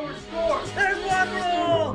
lower score. There's one rule!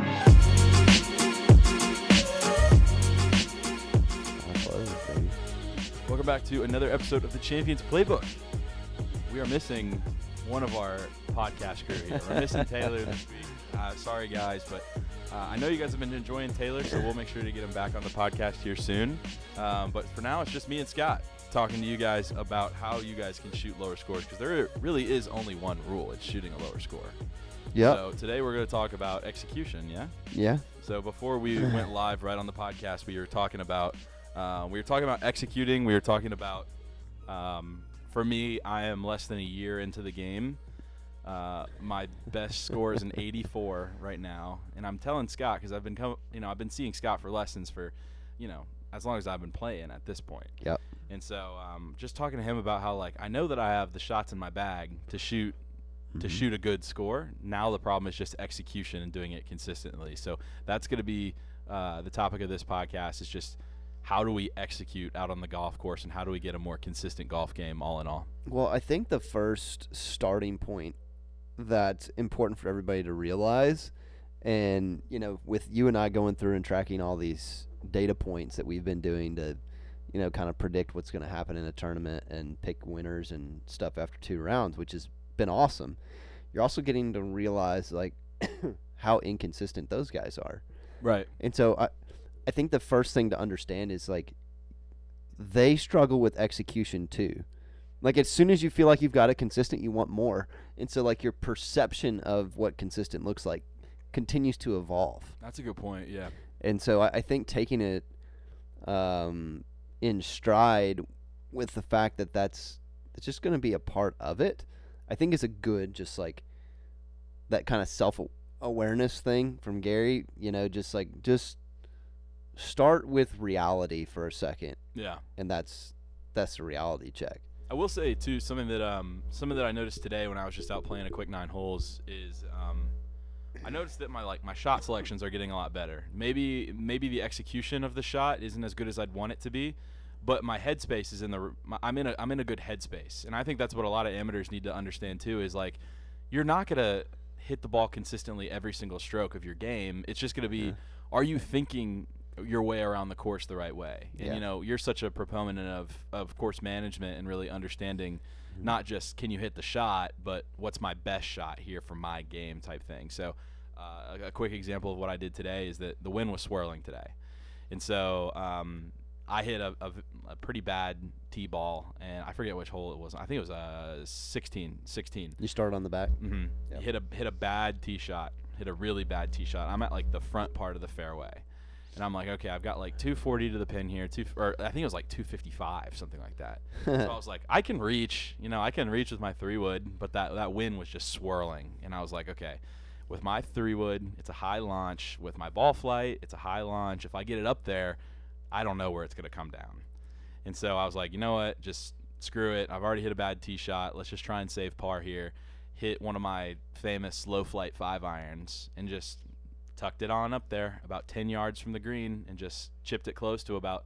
Welcome back to another episode of the Champions Playbook. We are missing one of our podcast crew here. We're missing Taylor this week. Sorry, guys, but I know you guys have been enjoying Taylor, so we'll make sure to get him back on the podcast here soon. But for now, it's just me and Scott talking to you guys about how you guys can shoot lower scores, because there really is only one rule. It's shooting a lower score. Yeah. So today we're going to talk about execution, yeah? Yeah. So before we went live right on the podcast, we were talking about executing. We were talking about, for me, I am less than a year into the game. My best score is an 84 right now, and I'm telling Scott, because I've been seeing Scott for lessons for, as long as I've been playing at this point. Yep. And so, just talking to him about how, like, I know that I have the shots in my bag to shoot a good score. Now the problem is just execution and doing it consistently. So that's going to be the topic of this podcast, is just how do we execute out on the golf course, and how do we get a more consistent golf game all in all? Well, I think the first starting point that's important for everybody to realize, and, with you and I going through and tracking all these data points that we've been doing to, kind of predict what's going to happen in a tournament and pick winners and stuff after 2 rounds, which has been awesome. You're also getting to realize, like, how inconsistent those guys are. Right. And so I think the first thing to understand is, like, they struggle with execution too. Like, as soon as you feel like you've got it consistent, you want more. And so, like, your perception of what consistent looks like continues to evolve. That's a good point, yeah. And so I think taking it in stride with the fact that it's just going to be a part of it, I think is a good, just like that kind of self-awareness thing from Gary, just start with reality for a second. Yeah. And that's the reality check. I will say too, something that I noticed today when I was just out playing a quick 9 holes is I noticed that my shot selections are getting a lot better. Maybe the execution of the shot isn't as good as I'd want it to be, but my headspace is I'm in a good headspace. And I think that's what a lot of amateurs need to understand too, is, like, you're not going to hit the ball consistently every single stroke of your game. It's just going to be, are you thinking your way around the course the right way? And you're such a proponent of course management and really understanding not just can you hit the shot, but what's my best shot here for my game type thing. So a quick example of what I did today is that the wind was swirling today, and so I hit a pretty bad tee ball, and I forget which hole it was. I think it was 16. You started on the back? Mm-hmm. Yep. Hit a bad tee shot. Hit a really bad tee shot. I'm at, like, the front part of the fairway. And I'm like, okay, I've got like 240 to the pin here, or I think it was like 255, something like that. So I was like, I can reach with my 3-wood, but that wind was just swirling. And I was like, okay, with my 3-wood, it's a high launch. With my ball flight, it's a high launch. If I get it up there, I don't know where it's going to come down. And so I was like, you know what, just screw it. I've already hit a bad tee shot. Let's just try and save par here. Hit one of my famous low flight 5-irons and just tucked it on up there about 10 yards from the green and just chipped it close to about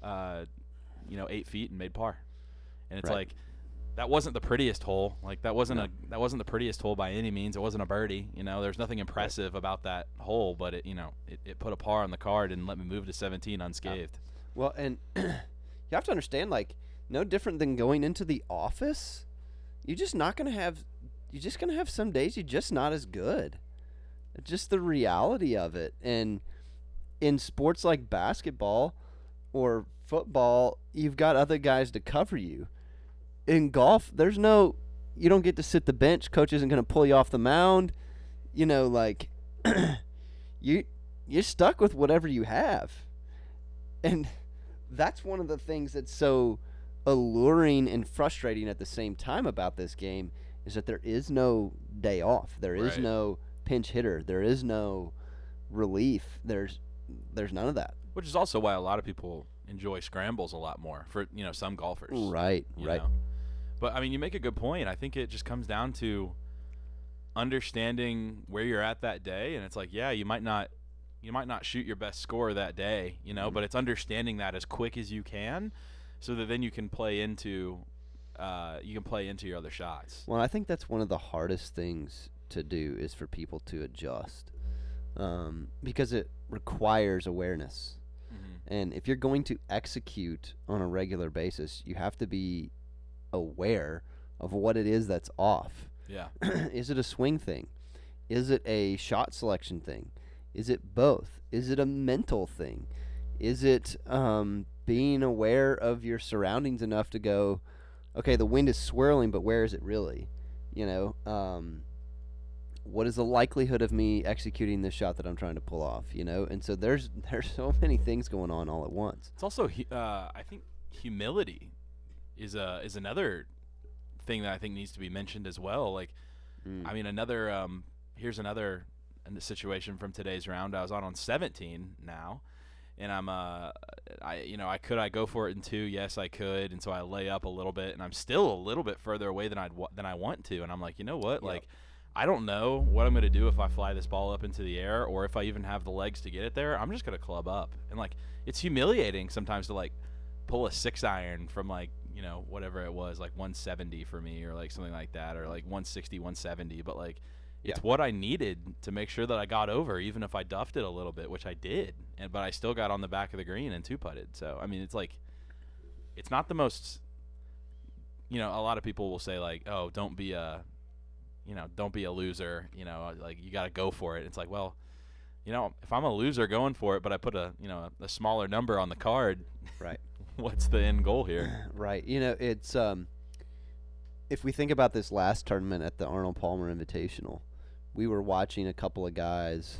8 feet and made par. And it's right. Like, that wasn't the prettiest hole. Like, that wasn't the prettiest hole by any means. It wasn't a birdie. There's nothing impressive about that hole, but it put a par on the card and let me move to 17 unscathed. Well, and you have to understand, like, no different than going into the office. You're just going to have some days you're just not as good. It's just the reality of it. And in sports like basketball or football, you've got other guys to cover you. In golf, you don't get to sit the bench. Coach isn't going to pull you off the mound. Like, you're stuck with whatever you have. And that's one of the things that's so alluring and frustrating at the same time about this game, is that there is no day off. There is no pinch hitter. There is no relief. There's none of that. Which is also why a lot of people enjoy scrambles a lot more for some golfers. Right. But I mean, you make a good point. I think it just comes down to understanding where you're at that day, and it's like, yeah, you might not shoot your best score that day, but it's understanding that as quick as you can, so that then you can play into your other shots. Well, I think that's one of the hardest things to do is for people to adjust, because it requires awareness. And if you're going to execute on a regular basis, you have to be aware of what it is that's off. Yeah. Is it a swing thing? Is it a shot selection thing? Is it both? Is it a mental thing? Is it being aware of your surroundings enough to go, okay, the wind is swirling, but where is it really? You know, what is the likelihood of me executing this shot that I'm trying to pull off? You know, and so there's so many things going on all at once. It's also, I think, humility is another thing that I think needs to be mentioned as well. Like, I mean, here's another situation from today's round. I was on 17 now, and could I go for it in 2? Yes, I could, and so I lay up a little bit, and I'm still a little bit further away than I want to, and I'm like, you know what, like, I don't know what I'm going to do if I fly this ball up into the air, or if I even have the legs to get it there. I'm just going to club up, and like, it's humiliating sometimes to like pull a 6-iron from like, you know, whatever it was, like 170 for me, or like something like that, or like 160, 170, but like, it's what I needed to make sure that I got over, even if I duffed it a little bit, which I did, but I still got on the back of the green and 2-putted. So, I mean, it's like, it's not the most, you know, a lot of people will say like, oh, don't be a loser, you know, like, you got to go for it. It's like, well, you know, if I'm a loser going for it, but I put a smaller number on the card, right? What's the end goal here? Right. You know, it's if we think about this last tournament at the Arnold Palmer Invitational, we were watching a couple of guys,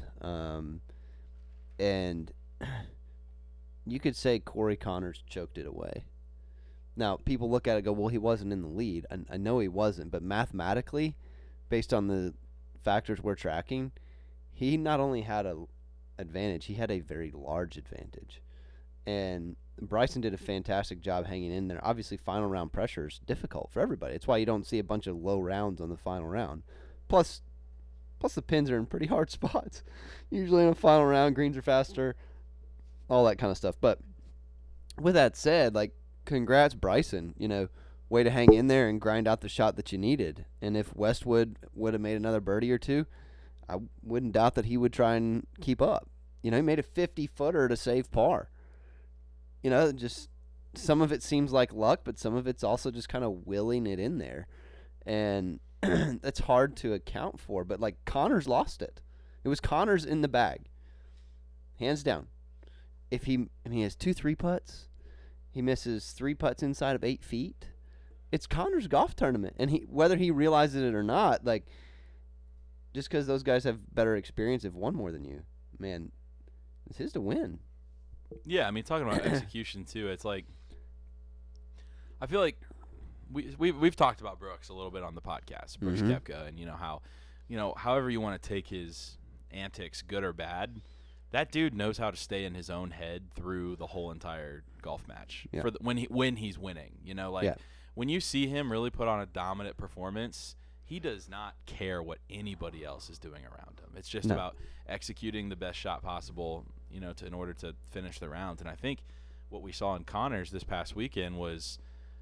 and you could say Corey Connors choked it away. Now, people look at it and go, well, he wasn't in the lead. I know he wasn't, but mathematically, based on the factors we're tracking, he not only had an advantage, he had a very large advantage. And Bryson did a fantastic job hanging in there. Obviously, final round pressure is difficult for everybody. It's why you don't see a bunch of low rounds on the final round. Plus the pins are in pretty hard spots. Usually in a final round, greens are faster, all that kind of stuff. But with that said, like, congrats, Bryson. You know, way to hang in there and grind out the shot that you needed. And if Westwood would have made another birdie or two, I wouldn't doubt that he would try and keep up. You know, he made a 50-footer to save par. You know, just some of it seems like luck, but some of it's also just kind of willing it in there. And that's hard to account for. But, like, Connors lost it. It was Connors in the bag. Hands down. If he has 2 3-putts, he misses 3 putts inside of 8 feet, it's Connors' golf tournament. And whether he realizes it or not, like, just because those guys have better experience, have won more than you, man, it's his to win. Yeah, I mean, talking about execution too, it's like, I feel like we've talked about Brooks a little bit on the podcast, Brooks Koepka, and however you want to take his antics, good or bad, that dude knows how to stay in his own head through the whole entire golf match. Yeah. When he's winning, when you see him really put on a dominant performance, he does not care what anybody else is doing around him. It's just about executing the best shot possible, in order to finish the round. And I think what we saw in Connors this past weekend was,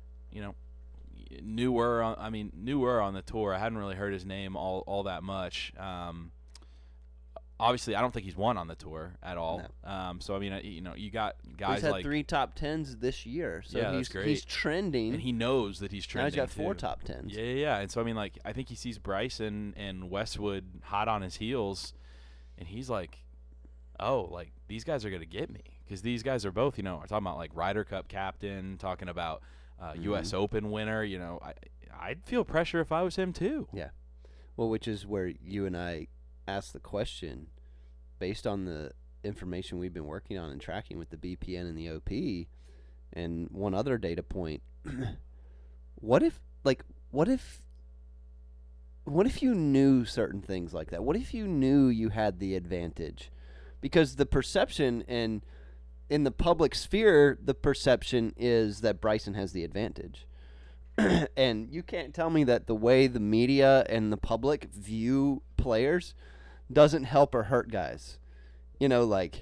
newer on the tour. I hadn't really heard his name all that much. Obviously, I don't think he's won on the tour at all. No. So I mean, you got guys he's had like 3 top 10s this year. So yeah, that's great. He's trending, and he knows that he's trending. Now he's got too. 4 top 10s. Yeah. And so I mean, like, I think he sees Bryson and Westwood hot on his heels, and he's like, "Oh, like, these guys are gonna get me," because these guys are both, are talking about like Ryder Cup captain, talking about U.S. Open winner. I'd feel pressure if I was him too. Yeah. Well, which is where you and I ask the question, based on the information we've been working on and tracking with the BPN and the OP, and one other data point. What if you knew certain things like that? What if you knew you had the advantage? Because the perception in the public sphere, the perception is that Bryson has the advantage. And you can't tell me that the way the media and the public view players doesn't help or hurt guys. Like,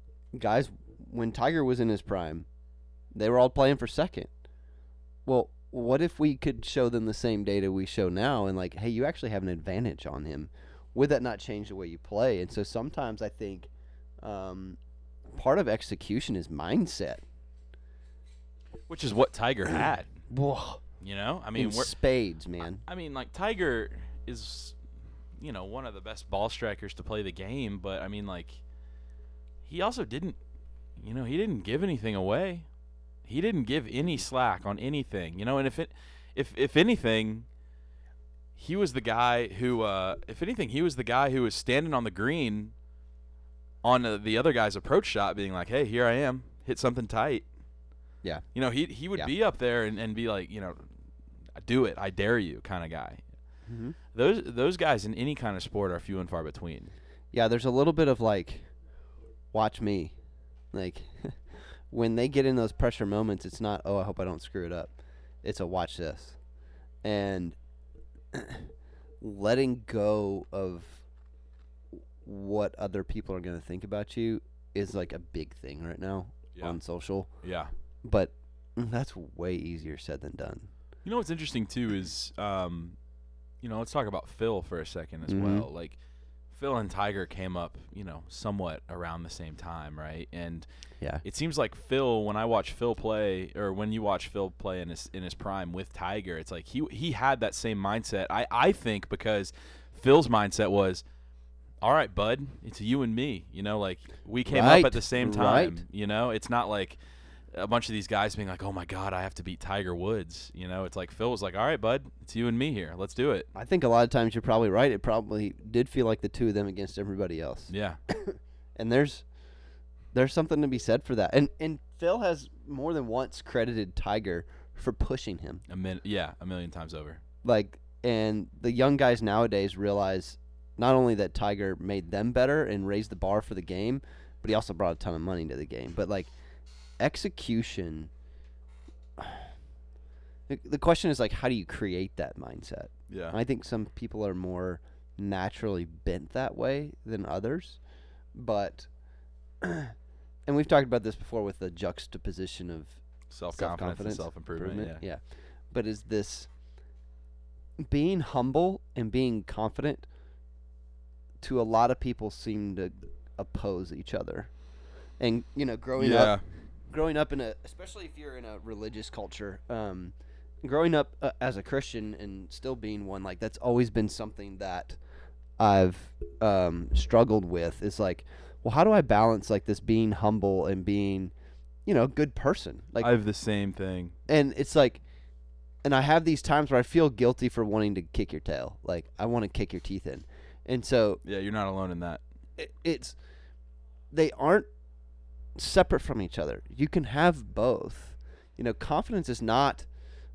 guys, when Tiger was in his prime, they were all playing for second. Well, what if we could show them the same data we show now and like, hey, you actually have an advantage on him? Would that not change the way you play? And so sometimes I think part of execution is mindset. Which is what Tiger had. Whoa. You know? I mean, In spades, man. I mean, like, Tiger is, you know, one of the best ball strikers to play the game, but, I mean, like, he also didn't, you know, he didn't give anything away. He didn't give any slack on anything, you know, and if anything, he was the guy who, he was the guy who was standing on the green on the other guy's approach shot being like, hey, here I am, hit something tight. Yeah. You know, he would be up there and be like, you know, do it, I dare you kind of guy. Mm-hmm. Those guys in any kind of sport are few and far between. Yeah, there's a little bit of like, watch me. Like, when they get in those pressure moments, it's not, oh, I hope I don't screw it up. It's a watch this. And letting go of what other people are going to think about you is like a big thing right now on social. Yeah. But that's way easier said than done. You know what's interesting too is, you know, let's talk about Phil for a second as well. Like, Phil and Tiger came up, you know, somewhat around the same time, right? And it seems like Phil, when I watch Phil play, or when you watch Phil play in his prime with Tiger, it's like he had that same mindset. I think because Phil's mindset was, all right, bud, it's you and me. You know, like, we came up at the same time. Right. You know, it's not like a bunch of these guys being like, oh, my God, I have to beat Tiger Woods. You know, it's like Phil was like, all right, bud, it's you and me here. Let's do it. I think a lot of times you're probably right. It probably did feel like the two of them against everybody else. Yeah. And there's something to be said for that. And Phil has more than once credited Tiger for pushing him. A million times over. Like, and the young guys nowadays realize not only that Tiger made them better and raised the bar for the game, but he also brought a ton of money to the game. But, like, execution, the question is, like, how do you create that mindset? Yeah. I think some people are more naturally bent that way than others. But, and we've talked about this before with the juxtaposition of self-confidence and self-improvement. Yeah. But is this being humble and being confident, to a lot of people, seem to oppose each other. And, you know, growing up in a, especially if you're in a religious culture, growing up as a Christian and still being one, like, that's always been something that I've struggled with. Is like, well, how do I balance, like, this being humble and being, you know, a good person? Like, I have the same thing. And it's like, and I have these times where I feel guilty for wanting to kick your tail. Like, I want to kick your teeth in. And so, yeah, you're not alone in that. They aren't separate from each other. You can have both. You know, confidence is not,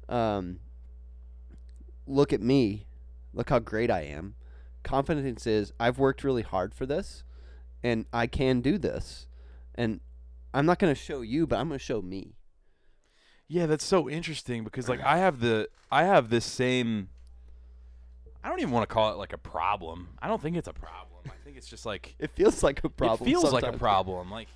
look at me, look how great I am. Confidence is, I've worked really hard for this, and I can do this. And I'm not going to show you, but I'm going to show me. Yeah, that's so interesting because, like, I have this same, I don't even want to call it like a problem. I don't think it's a problem. I think it's just like, it feels like a problem. It feels like a problem. Like,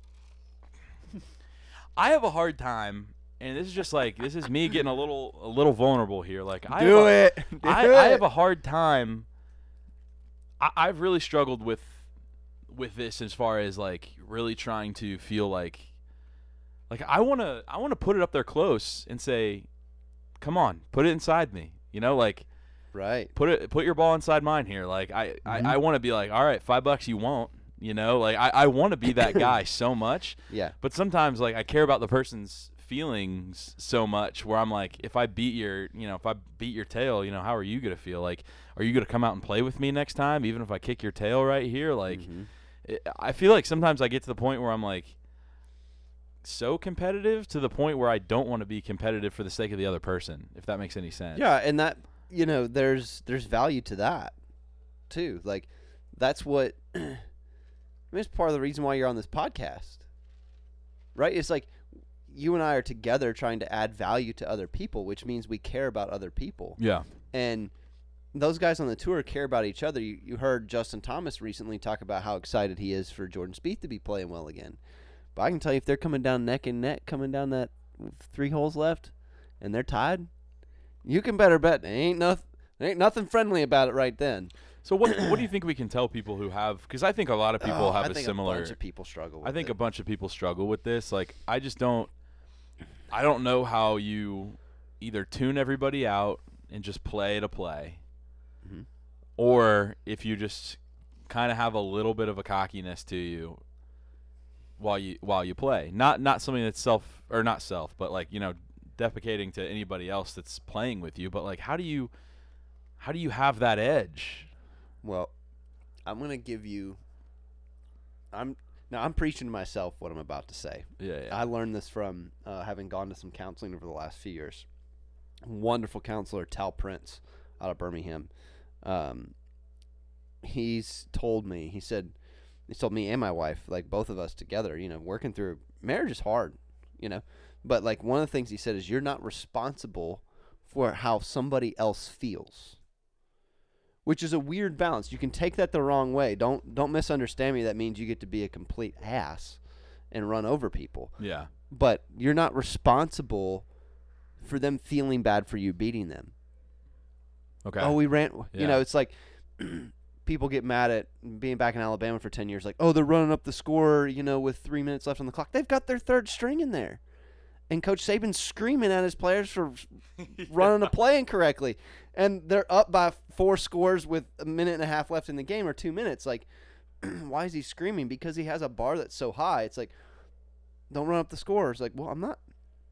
I have a hard time, and this is just like, this is me getting a little vulnerable here. Like, I have a hard time. I've really struggled with this as far as, like, really trying to feel like I want to put it up there close and say, come on, put it inside me. You know, like, right. Put your ball inside mine here. Like, I want to be like, all right, $5 you won't. You know, like, I want to be that guy so much. Yeah. But sometimes, like, I care about the person's feelings so much where I'm like, if I beat your tail, you know, how are you gonna feel? Like, are you gonna come out and play with me next time, even if I kick your tail right here? Like, I feel like sometimes I get to the point where I'm like, so competitive to the point where I don't want to be competitive for the sake of the other person, if that makes any sense. Yeah, and that, you know, there's value to that too. Like, that's what I mean, it's part of the reason why you're on this podcast, right? It's like you and I are together trying to add value to other people, which means we care about other people. Yeah. And those guys on the tour care about each other. You heard Justin Thomas recently talk about how excited he is for Jordan Spieth to be playing well again. But I can tell you, if they're coming down neck and neck, coming down that 3 holes left, and they're tied, you can better bet there ain't nothing friendly about it right then. So what do you think we can tell people who have? Because I think a lot of people have I think similar. A bunch of people struggle with I think it. a bunch of people struggle with this. Like, I don't know how you either tune everybody out and just play to play, Mm-hmm. or if you just kind of have a little bit of a cockiness to you while you play. Not something that's but like, deprecating to anybody else that's playing with you. But like, how do you have that edge? Well, I'm gonna give you. I'm preaching to myself what I'm about to say. Yeah. I learned this from having gone to some counseling over the last few years. Wonderful counselor Tal Prince out of Birmingham. He's told me. He told me and my wife, like both of us together. Working through marriage is hard. But like one of the things he said is you're not responsible for how somebody else feels. Which is a weird balance. You can take that the wrong way. Don't misunderstand me. That means you get to be a complete ass and run over people. Yeah. But you're not responsible for them feeling bad for you beating them. Okay. Oh, we ran. Yeah. It's like people get mad at being back in Alabama for 10 years. Like, oh, they're running up the score, with 3 minutes left on the clock. They've got their third string in there. And Coach Saban's screaming at his players for running a play incorrectly. And they're up by 4 scores with a minute and a half left in the game or 2 minutes. Like, why is he screaming? Because he has a bar that's so high. It's like, don't run up the score. It's like, well, I'm not.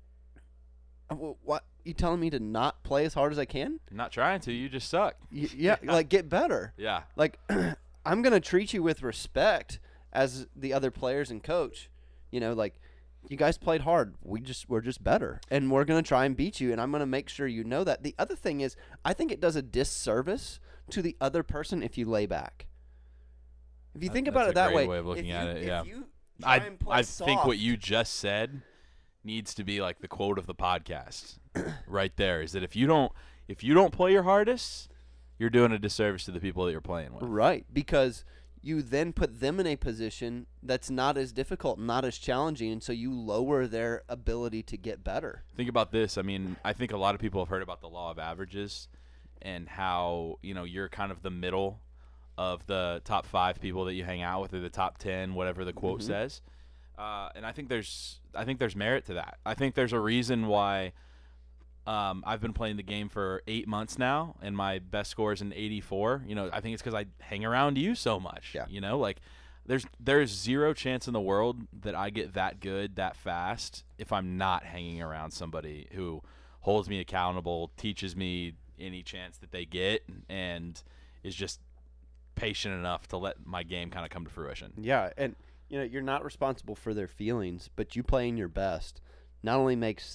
What? You telling me to not play as hard as I can? I'm not trying to. You just suck. Yeah, like, get better. Yeah. Like, I'm going to treat you with respect as the other players and coach. Like, you guys played hard. We're just better. And we're going to try and beat you, and I'm going to make sure you know that. The other thing is, I think it does a disservice to the other person if you lay back. If you think about it that way. That's a great way of looking at it, yeah. If you try and play I soft, think what you just said needs to be like the quote of the podcast right there, is that if you don't play your hardest, you're doing a disservice to the people that you're playing with. Right, because you then put them in a position that's not as difficult, not as challenging, and so you lower their ability to get better. Think about this. I mean, I think a lot of people have heard about the law of averages and how, you're kind of the middle of the top 5 people that you hang out with, or the top 10, whatever the quote says. And I think there's merit to that. I think there's a reason why I've been playing the game for 8 months now, and my best score is an 84. I think it's because I hang around you so much. Yeah. Like there's zero chance in the world that I get that good that fast if I'm not hanging around somebody who holds me accountable, teaches me any chance that they get, and is just patient enough to let my game kind of come to fruition. Yeah, and you're not responsible for their feelings, but you playing your best not only makes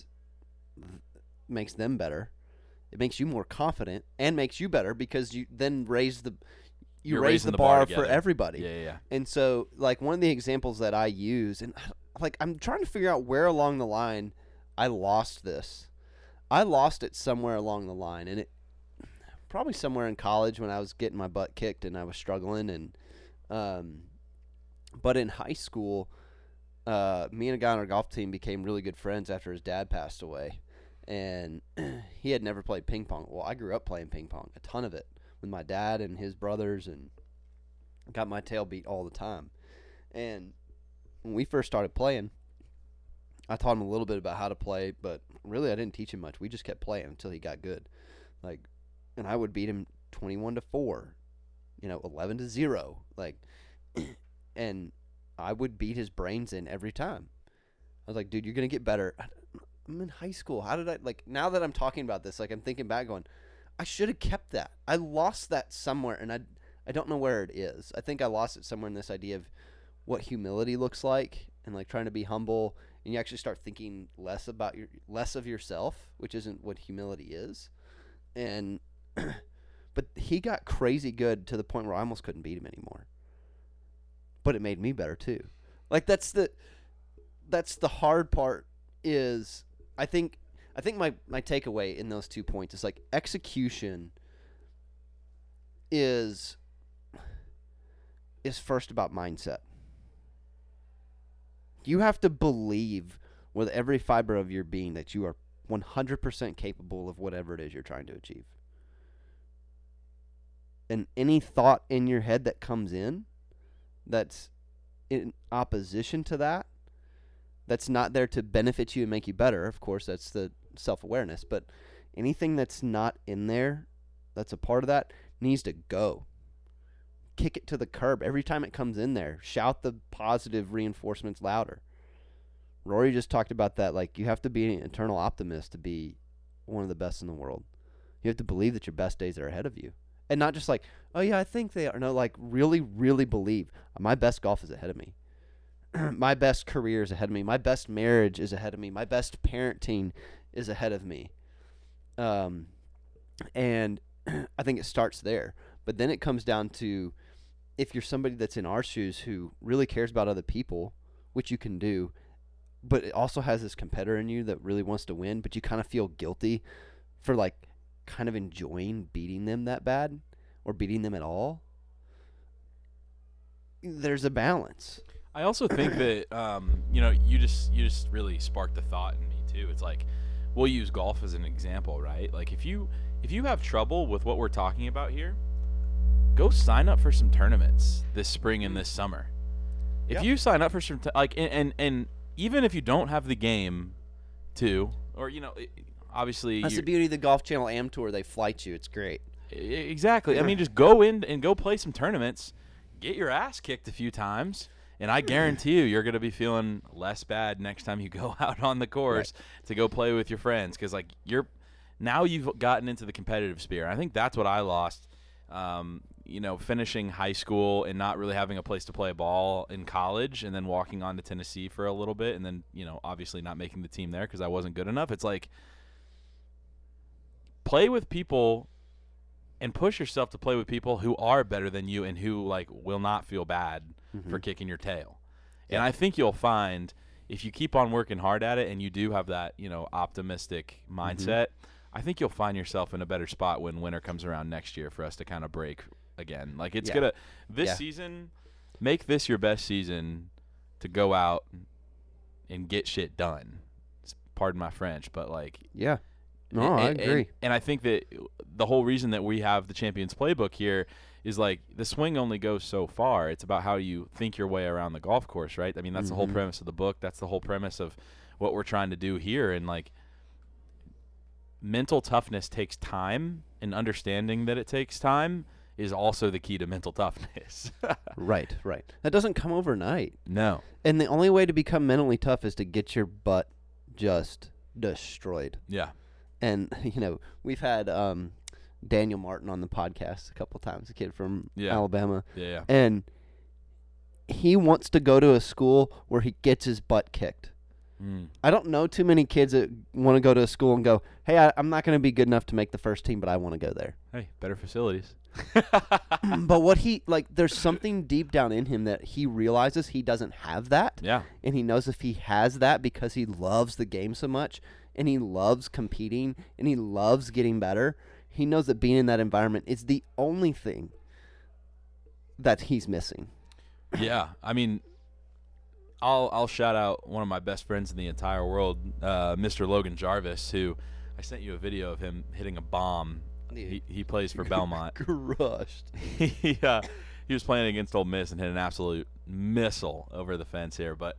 them better, it makes you more confident and makes you better because you then raise the bar for everybody. Yeah. And so, like, one of the examples that I use, and like I'm trying to figure out where along the line I lost this. I lost it somewhere along the line, and it probably somewhere in college when I was getting my butt kicked and I was struggling, and but in high school, me and a guy on our golf team became really good friends after his dad passed away. And he had never played ping pong. Well, I grew up playing ping pong, a ton of it, with my dad and his brothers, and got my tail beat all the time. And when we first started playing, I taught him a little bit about how to play, but really I didn't teach him much. We just kept playing until he got good. And I would beat him 21-4, 11-0, and I would beat his brains in every time. I was like, dude, you're gonna get better. I'm in high school. How did I, now that I'm talking about this, I'm thinking back going, I should have kept that. I lost that somewhere, and I don't know where it is. I think I lost it somewhere in this idea of what humility looks like, and trying to be humble, and you actually start thinking less of yourself, which isn't what humility is. And but he got crazy good to the point where I almost couldn't beat him anymore. But it made me better too. That's the hard part. Is I think my takeaway in those 2 points is execution is first about mindset. You have to believe with every fiber of your being that you are 100% capable of whatever it is you're trying to achieve. And any thought in your head that comes in that's in opposition to that, that's not there to benefit you and make you better, of course, that's the self-awareness, but anything that's not in there that's a part of that needs to go. Kick it to the curb every time it comes in there. Shout the positive reinforcements louder. Rory just talked about that. Like, you have to be an eternal optimist to be one of the best in the world. You have to believe that your best days are ahead of you. And not just like, oh, yeah, I think they are. No, like, really, really believe my best golf is ahead of me. My best career is ahead of me. My best marriage is ahead of me. My best parenting is ahead of me. And I think it starts there. But then it comes down to, if you're somebody that's in our shoes who really cares about other people, which you can do, but it also has this competitor in you that really wants to win, but you kind of feel guilty for like kind of enjoying beating them that bad or beating them at all. There's a balance. I also think that you just really sparked the thought in me too. It's like, we'll use golf as an example, right? Like, if you have trouble with what we're talking about here, go sign up for some tournaments this spring and this summer. If you sign up for some and even if you don't have the game to, or obviously that's the beauty of the Golf Channel Am Tour. They flight you. It's great. Exactly. I mean, just go in and go play some tournaments, get your ass kicked a few times, and I guarantee you're going to be feeling less bad next time you go out on the course to go play with your friends, because like you've gotten into the competitive sphere. I think that's what I lost. Finishing high school and not really having a place to play ball in college, and then walking on to Tennessee for a little bit, and then obviously not making the team there because I wasn't good enough. It's like, play with people and push yourself to play with people who are better than you and who like will not feel bad for kicking your tail. And I think you'll find, if you keep on working hard at it and you do have that optimistic mindset, I think you'll find yourself in a better spot when winter comes around next year for us to kind of break again. Like, it's gonna season, make this your best season to go out and get shit done. Pardon my French, but like, I agree. And I think that the whole reason that we have the Champions Playbook here is like, the swing only goes so far. It's about how you think your way around the golf course, right? I mean, that's the whole premise of the book. That's the whole premise of what we're trying to do here. And like, mental toughness takes time, and understanding that it takes time is also the key to mental toughness. Right. That doesn't come overnight. No. And the only way to become mentally tough is to get your butt just destroyed. Yeah. And, we've had Daniel Martin on the podcast a couple times, a kid from Alabama. Yeah. And he wants to go to a school where he gets his butt kicked. I don't know too many kids that want to go to a school and go, hey, I'm not going to be good enough to make the first team, but I want to go there. Hey, better facilities. But there's something deep down in him that he realizes he doesn't have that. Yeah. And he knows if he has that, because he loves the game so much and he loves competing and he loves getting better, he knows that being in that environment is the only thing that he's missing. Yeah. I mean, I'll shout out one of my best friends in the entire world, Mr. Logan Jarvis, who I sent you a video of him hitting a bomb. He plays for Belmont. Crushed. He was playing against Ole Miss and hit an absolute missile over the fence here. But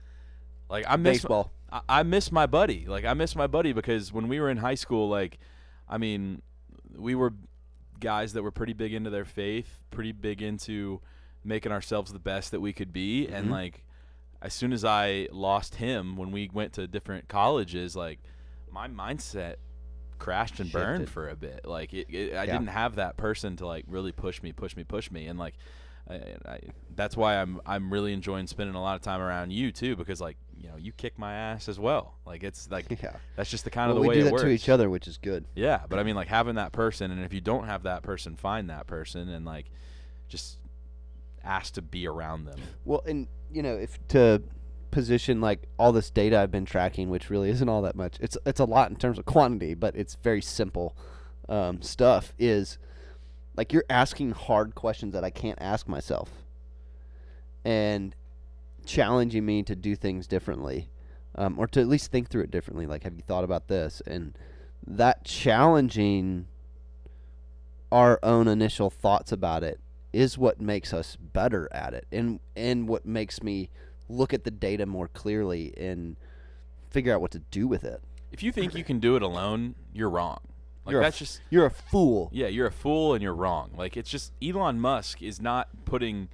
I miss my buddy. Like, I miss my buddy because when we were in high school, like, I mean, we were guys that were pretty big into their faith, pretty big into making ourselves the best that we could be, and like, as soon as I lost him when we went to different colleges, like, my mindset crashed and burned for a bit. Like, I didn't have that person to like really push me, and like, that's why I'm really enjoying spending a lot of time around you too, because like, you kick my ass as well. Like, it's like, that's just the kind of the way it works. We do that to each other, which is good. Yeah, but I mean, like, having that person, and if you don't have that person, find that person and like, just ask to be around them. Well, and if to position like all this data I've been tracking, which really isn't all that much, it's a lot in terms of quantity, but it's very simple stuff, is like, you're asking hard questions that I can't ask myself and challenging me to do things differently. or to at least think through it differently. Like, have you thought about this? And that challenging our own initial thoughts about it is what makes us better at it, and what makes me look at the data more clearly and figure out what to do with it. If you think you can do it alone, you're wrong. Like, You're a fool. Yeah, you're a fool and you're wrong. Like, it's just Elon Musk is not putting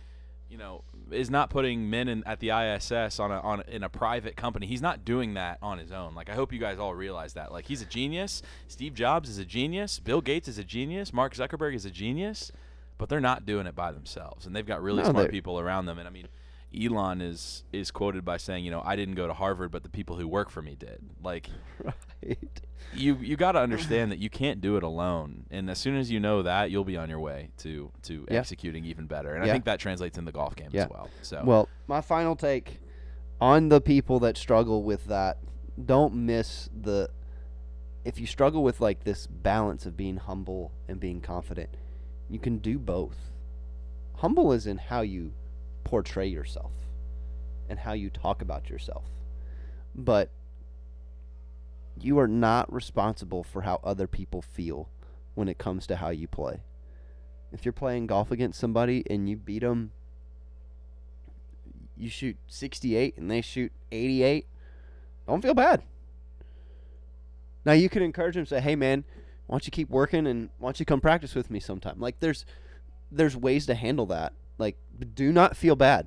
men at the ISS in a private company. He's not doing that on his own. Like, I hope you guys all realize that. Like, he's a genius. Steve Jobs is a genius. Bill Gates is a genius. Mark Zuckerberg is a genius. But they're not doing it by themselves, and they've got really smart people around them. And I mean, Elon is quoted by saying, I didn't go to Harvard, but the people who work for me did. Like, right. You got to understand that you can't do it alone. And as soon as you know that, you'll be on your way to executing even better. And I think that translates in the golf game as well. So, well, my final take on the people that struggle with that, don't miss if you struggle with like this balance of being humble and being confident, you can do both. Humble is in how you portray yourself and how you talk about yourself. But you are not responsible for how other people feel when it comes to how you play. If you're playing golf against somebody and you beat them, you shoot 68 and they shoot 88, don't feel bad. Now you can encourage them and say, hey man, why don't you keep working and why don't you come practice with me sometime? Like, there's ways to handle that. Like, do not feel bad.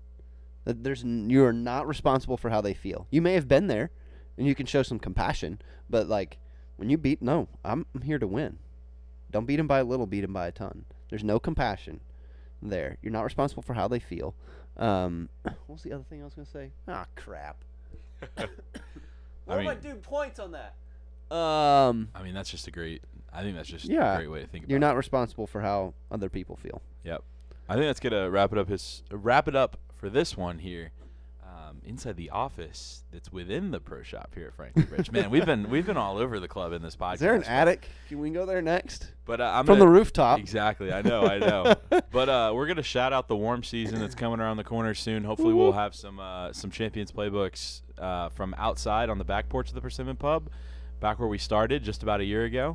You are not responsible for how they feel. You may have been there and you can show some compassion, but like, when you I'm here to win. Don't beat them by a little, beat them by a ton. There's no compassion there. You're not responsible for how they feel. What was the other thing I was going to say? Ah, crap. What am I doing points on that? I mean, that's just a great way to think about it. You're not responsible for how other people feel. Yep. I think that's gonna wrap it up for this one here. Inside the office that's within the pro shop here at Franklin Bridge. Man, we've been all over the club in this podcast. Is there an attic? Can we go there next? But from the rooftop. Exactly. I know. But we're gonna shout out the warm season that's coming around the corner soon. Hopefully, we'll have some Champions playbooks from outside on the back porch of the Persimmon Pub, back where we started just about a year ago.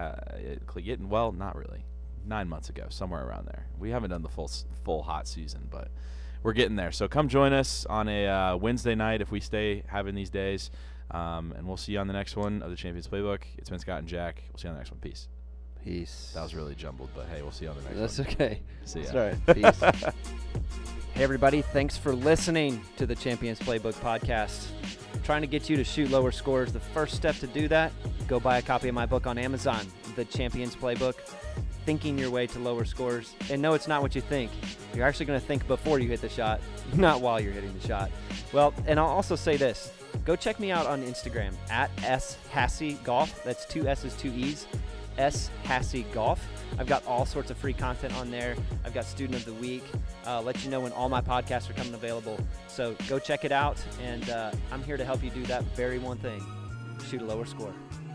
Not really. 9 months ago, somewhere around there. We haven't done the full hot season, but we're getting there. So come join us on a Wednesday night if we stay having these days. And we'll see you on the next one of the Champions Playbook. It's been Scott and Jack. We'll see you on the next one. Peace. Peace. That was really jumbled, but hey, we'll see you on the next That's one. That's okay. See ya. That's all right. Peace. Hey, everybody. Thanks for listening to the Champions Playbook podcast. I'm trying to get you to shoot lower scores. The first step to do that, go buy a copy of my book on Amazon, The Champions Playbook. Thinking your way to lower scores. And no, it's not what you think. You're actually going to think before you hit the shot, not while you're hitting the shot. Well, and I'll also say this. Go check me out on Instagram at @SHasseyGolf. That's 2 S's, 2 E's. @SHasseyGolf. I've got all sorts of free content on there. I've got Student of the Week. Let you know when all my podcasts are coming available. So go check it out. And I'm here to help you do that very one thing. Shoot a lower score.